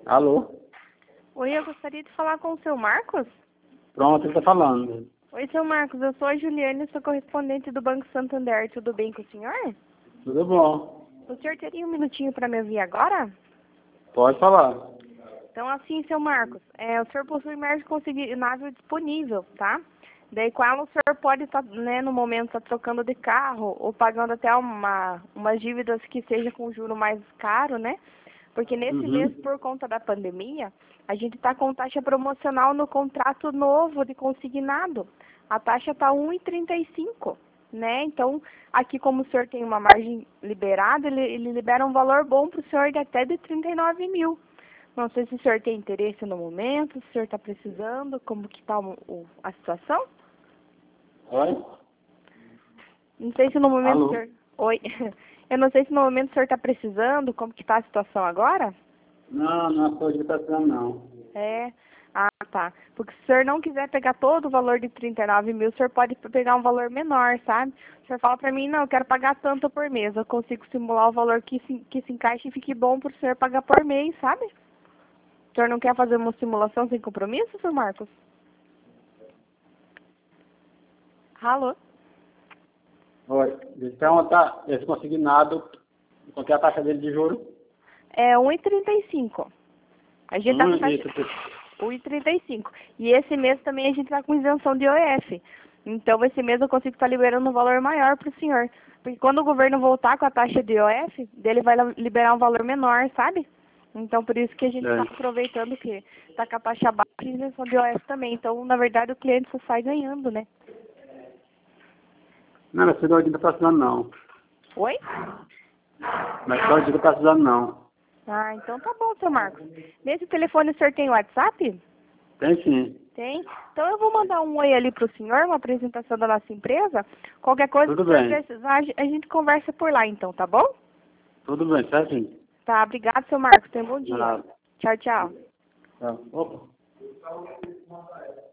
Alô? Oi, eu gostaria de falar com o seu Marcos. Pronto, ele tá falando. Oi, seu Marcos, eu sou a Juliane, sou correspondente do Banco Santander. Tudo bem com o senhor? Tudo bom. O senhor teria um minutinho para me ouvir agora? Pode falar. Então, assim, seu Marcos, o senhor possui médico consignável disponível, tá? Daí, com ela, o senhor pode estar, no momento, tá trocando de carro ou pagando até umas dívidas que seja com juro mais caro, né? Porque nesse mês, por conta da pandemia, a gente está com taxa promocional no contrato novo de consignado. A taxa está 1,35, né? Então, aqui como o senhor tem uma margem liberada, ele libera um valor bom para o senhor de até de 39 mil. Não sei se o senhor tem interesse no momento, se o senhor está precisando, como que está a situação? Oi? Não sei se no momento Alô? o senhor... Oi. Eu não sei se no momento o senhor está precisando, como que está a situação agora? Não estou de precisando, não. É. Ah, tá. Porque se o senhor não quiser pegar todo o valor de 39 mil, o senhor pode pegar um valor menor, sabe? O senhor fala pra mim, não, eu quero pagar tanto por mês. Eu consigo simular o valor que se encaixe e fique bom pro senhor pagar por mês, sabe? O senhor não quer fazer uma simulação sem compromisso, senhor Marcos? Alô? Oi. Então, tá, esse consignado, qual que é a taxa dele de juros? É 1,35. A gente tá com taxa... 1,35. E esse mês também a gente está com isenção de IOF. Então, esse mês eu consigo estar liberando um valor maior para o senhor. Porque quando o governo voltar com a taxa de IOF, dele vai liberar um valor menor, sabe? Então, por isso que a gente está aproveitando que está com a taxa baixa e isenção de IOF também. Então, na verdade, o cliente só sai ganhando, né? Não, esse doido não está precisando, não. Oi? Mas doido não está precisando, não. Ah, então tá bom, seu Marcos. Nesse telefone o senhor tem WhatsApp? Tem sim. Tem? Então eu vou mandar um oi ali pro senhor, uma apresentação da nossa empresa. Qualquer coisa que o senhor precisar, a gente conversa por lá então, tá bom? Tudo bem, certinho. Tá, obrigado, seu Marcos. Tenha um bom dia. Nada. Tchau, tchau. Tá. Opa.